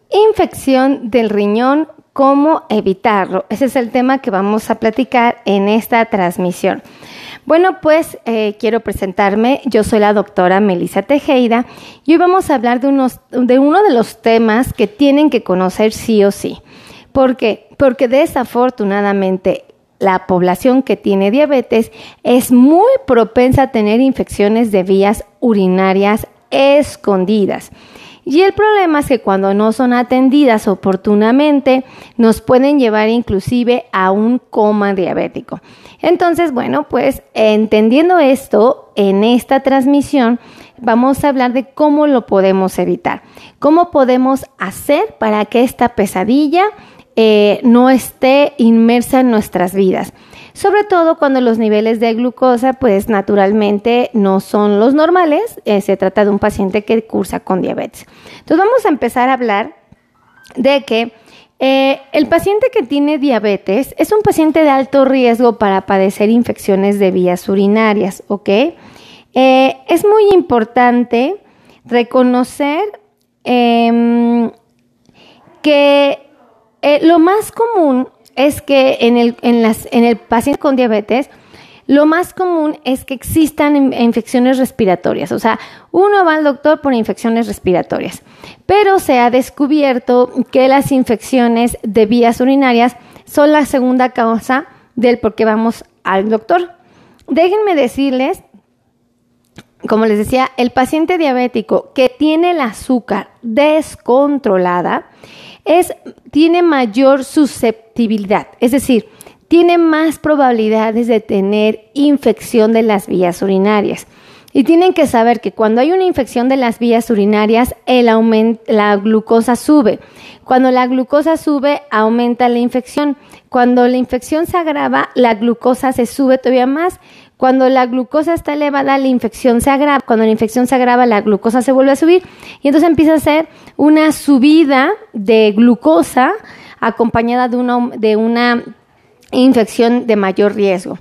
Infección del riñón, ¿cómo evitarlo? Ese es el tema que vamos a platicar en esta transmisión. Bueno, pues quiero presentarme. Yo soy la doctora Melissa Tejeda y hoy vamos a hablar de uno de los temas que tienen que conocer sí o sí. ¿Por qué? Porque desafortunadamente la población que tiene diabetes es muy propensa a tener infecciones de vías urinarias escondidas. Y el problema es que cuando no son atendidas oportunamente, nos pueden llevar inclusive a un coma diabético. Entonces, bueno, pues entendiendo esto, en esta transmisión vamos a hablar de cómo lo podemos evitar. Cómo podemos hacer para que esta pesadilla no esté inmersa en nuestras vidas. Sobre todo cuando los niveles de glucosa, pues naturalmente no son los normales. Se trata de un paciente que cursa con diabetes. Entonces vamos a empezar a hablar de que el paciente que tiene diabetes es un paciente de alto riesgo para padecer infecciones de vías urinarias, ¿ok? Es muy importante reconocer que lo más común es que en el paciente con diabetes, lo más común es que existan infecciones respiratorias. O sea, uno va al doctor por infecciones respiratorias, pero se ha descubierto que las infecciones de vías urinarias son la segunda causa del por qué vamos al doctor. Déjenme decirles, como les decía, el paciente diabético que tiene el azúcar descontrolada tiene mayor susceptibilidad, es decir, tiene más probabilidades de tener infección de las vías urinarias. Y tienen que saber que cuando hay una infección de las vías urinarias, la glucosa sube. Cuando la glucosa sube, aumenta la infección. Cuando la infección se agrava, la glucosa se sube todavía más. Cuando la glucosa está elevada, la infección se agrava. Cuando la infección se agrava, la glucosa se vuelve a subir. Y entonces empieza a ser una subida de glucosa acompañada de una infección de mayor riesgo.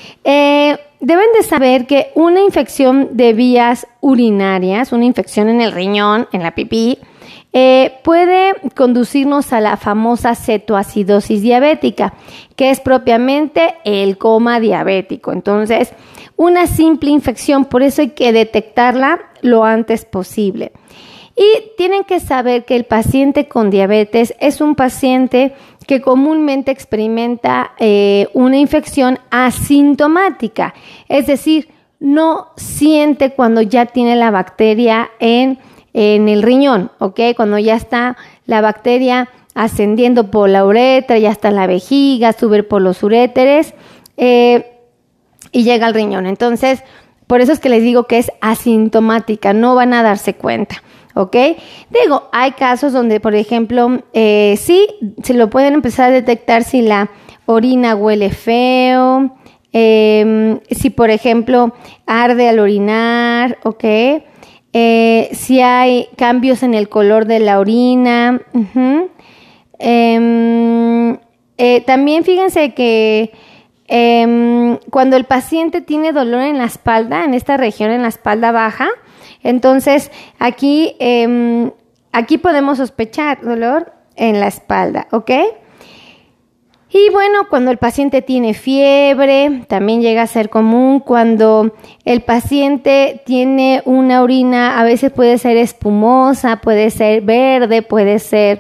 Deben de saber que una infección de vías urinarias, una infección en el riñón, en la pipí, puede conducirnos a la famosa cetoacidosis diabética, que es propiamente el coma diabético. Entonces, una simple infección, por eso hay que detectarla lo antes posible. Y tienen que saber que el paciente con diabetes es un paciente que comúnmente experimenta una infección asintomática, es decir, no siente cuando ya tiene la bacteria en el riñón, ¿ok? Cuando ya está la bacteria ascendiendo por la uretra, ya está en la vejiga, sube por los uréteres y llega al riñón. Entonces, por eso es que les digo que es asintomática, no van a darse cuenta, ¿ok? Digo, hay casos donde, por ejemplo, sí, se lo pueden empezar a detectar si la orina huele feo, si, por ejemplo, arde al orinar, ¿ok? Si hay cambios en el color de la orina. También fíjense que cuando el paciente tiene dolor en la espalda, en esta región, en la espalda baja, entonces aquí podemos sospechar dolor en la espalda, ¿ok? Y bueno, cuando el paciente tiene fiebre, también llega a ser común. Cuando el paciente tiene una orina, a veces puede ser espumosa, puede ser verde, puede ser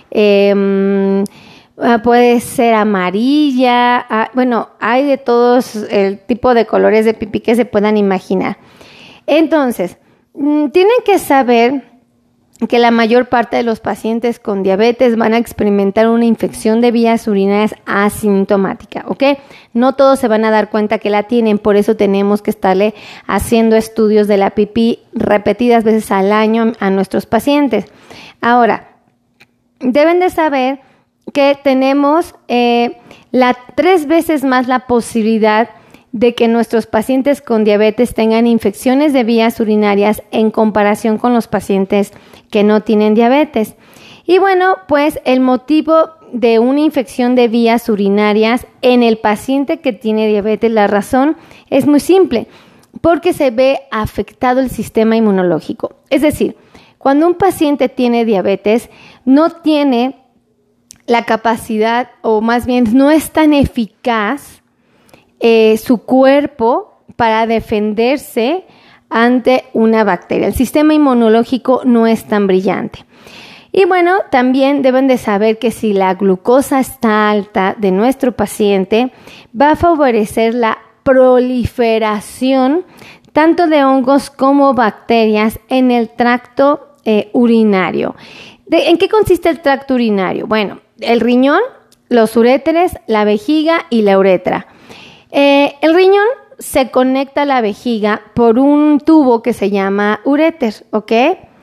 amarilla. Bueno, hay de todos el tipo de colores de pipí que se puedan imaginar. Entonces, tienen que saber que la mayor parte de los pacientes con diabetes van a experimentar una infección de vías urinarias asintomática, ¿ok? No todos se van a dar cuenta que la tienen, por eso tenemos que estarle haciendo estudios de la pipí repetidas veces al año a nuestros pacientes. Ahora, deben de saber que tenemos 3 veces más la posibilidad de que nuestros pacientes con diabetes tengan infecciones de vías urinarias en comparación con los pacientes que no tienen diabetes. Y bueno, pues el motivo de una infección de vías urinarias en el paciente que tiene diabetes, la razón es muy simple, porque se ve afectado el sistema inmunológico. Es decir, Cuando un paciente tiene diabetes, no tiene la capacidad, o más bien no es tan eficaz su cuerpo para defenderse ante una bacteria. El sistema inmunológico no es tan brillante. Y bueno, también deben de saber que si la glucosa está alta de nuestro paciente, va a favorecer la proliferación tanto de hongos como bacterias en el tracto urinario. ¿En qué consiste el tracto urinario? Bueno, el riñón, los uréteres, la vejiga y la uretra. El riñón se conecta a la vejiga por un tubo que se llama uréter, ¿ok?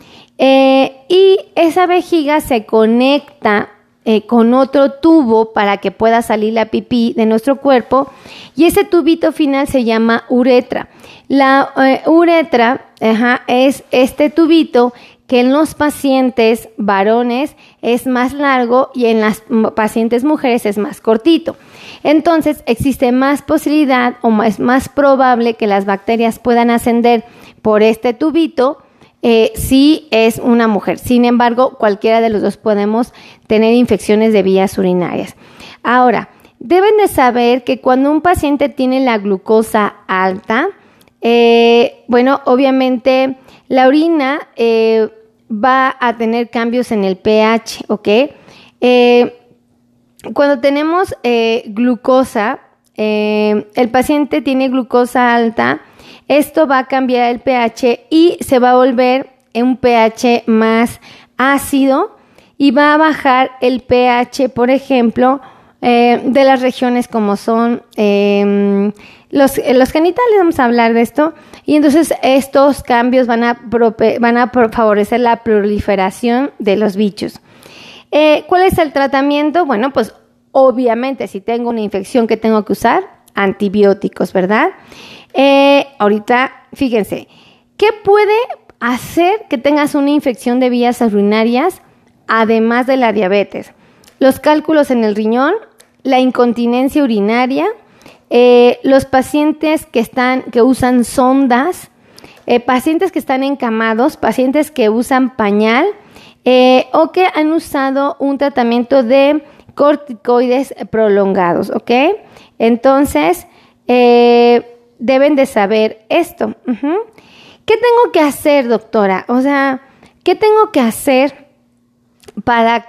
Y esa vejiga se conecta con otro tubo para que pueda salir la pipí de nuestro cuerpo, y ese tubito final se llama uretra. La uretra es este tubito que en los pacientes varones es más largo y en las pacientes mujeres es más cortito. Entonces existe más posibilidad o es más probable que las bacterias puedan ascender por este tubito si es una mujer. Sin embargo, cualquiera de los dos podemos tener infecciones de vías urinarias. Ahora, deben de saber que cuando un paciente tiene la glucosa alta, bueno, obviamente la orina va a tener cambios en el pH, ¿ok? Cuando tenemos glucosa, el paciente tiene glucosa alta, esto va a cambiar el pH y se va a volver un pH más ácido y va a bajar el pH, por ejemplo, de las regiones como son los genitales, vamos a hablar de esto, y entonces estos cambios van a favorecer la proliferación de los bichos. ¿Cuál es el tratamiento? Bueno, pues obviamente si tengo una infección, ¿qué tengo que usar? Antibióticos, ¿verdad? Ahorita, fíjense, ¿qué puede hacer que tengas una infección de vías urinarias además de la diabetes? Los cálculos en el riñón, la incontinencia urinaria, los pacientes que usan sondas, pacientes que están encamados, pacientes que usan pañal o que han usado un tratamiento de corticoides prolongados, ¿ok? Entonces, deben de saber esto. ¿Qué tengo que hacer, doctora? O sea, ¿qué tengo que hacer para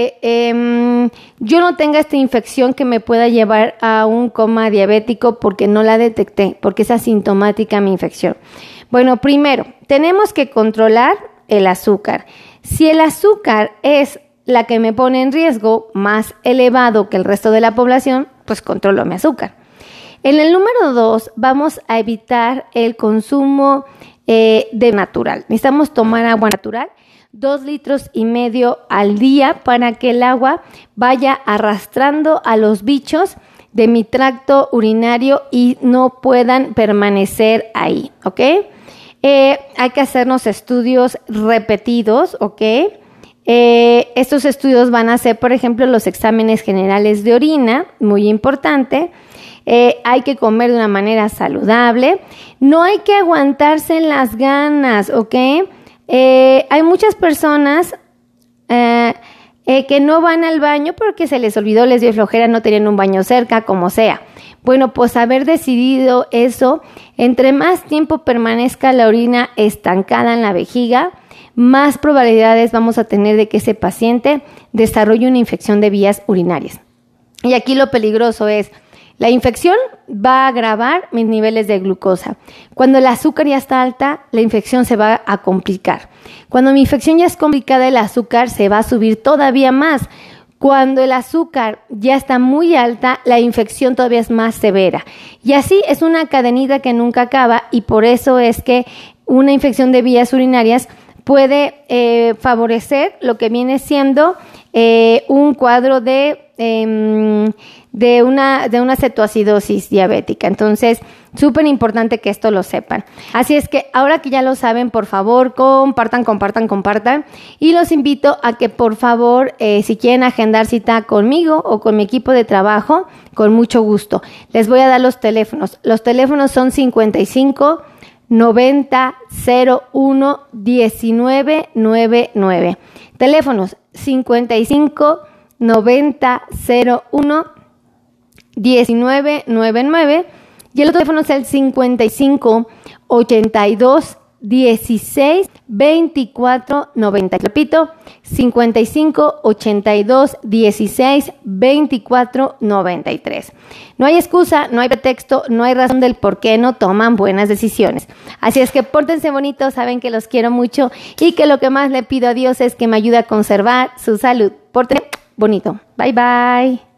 que yo no tenga esta infección que me pueda llevar a un coma diabético porque no la detecté, porque es asintomática mi infección? Bueno, primero, tenemos que controlar el azúcar. Si el azúcar es la que me pone en riesgo más elevado que el resto de la población, pues controlo mi azúcar. En el número 2, vamos a evitar el consumo de natural. Necesitamos tomar agua natural, 2,5 litros al día para que el agua vaya arrastrando a los bichos de mi tracto urinario y no puedan permanecer ahí, ¿ok? Hay que hacernos estudios repetidos, ¿ok? Estos estudios van a ser, por ejemplo, los exámenes generales de orina, muy importante. Hay que comer de una manera saludable. No hay que aguantarse en las ganas, ¿ok? Hay muchas personas que no van al baño porque se les olvidó, les dio flojera, no tenían un baño cerca, como sea. Bueno, pues haber decidido eso, entre más tiempo permanezca la orina estancada en la vejiga, más probabilidades vamos a tener de que ese paciente desarrolle una infección de vías urinarias. Y aquí lo peligroso es, la infección va a agravar mis niveles de glucosa. Cuando el azúcar ya está alta, la infección se va a complicar. Cuando mi infección ya es complicada, el azúcar se va a subir todavía más. Cuando el azúcar ya está muy alta, la infección todavía es más severa. Y así es una cadenita que nunca acaba, y por eso es que una infección de vías urinarias puede favorecer lo que viene siendo un cuadro de una cetoacidosis diabética. Entonces, súper importante que esto lo sepan. Así es que ahora que ya lo saben, por favor, compartan. Y los invito a que, por favor, si quieren agendar cita conmigo o con mi equipo de trabajo, con mucho gusto. Les voy a dar los teléfonos. Los teléfonos son 55 9001 1999. Teléfonos 55 9001 1999 y el otro teléfono es el 55 82 16 24 90. Repito, 55 82 16 24 93. No hay excusa, no hay pretexto, no hay razón del por qué no toman buenas decisiones. Así es que pórtense bonito, saben que los quiero mucho y que lo que más le pido a Dios es que me ayude a conservar su salud. Pórtense bonito. Bye bye.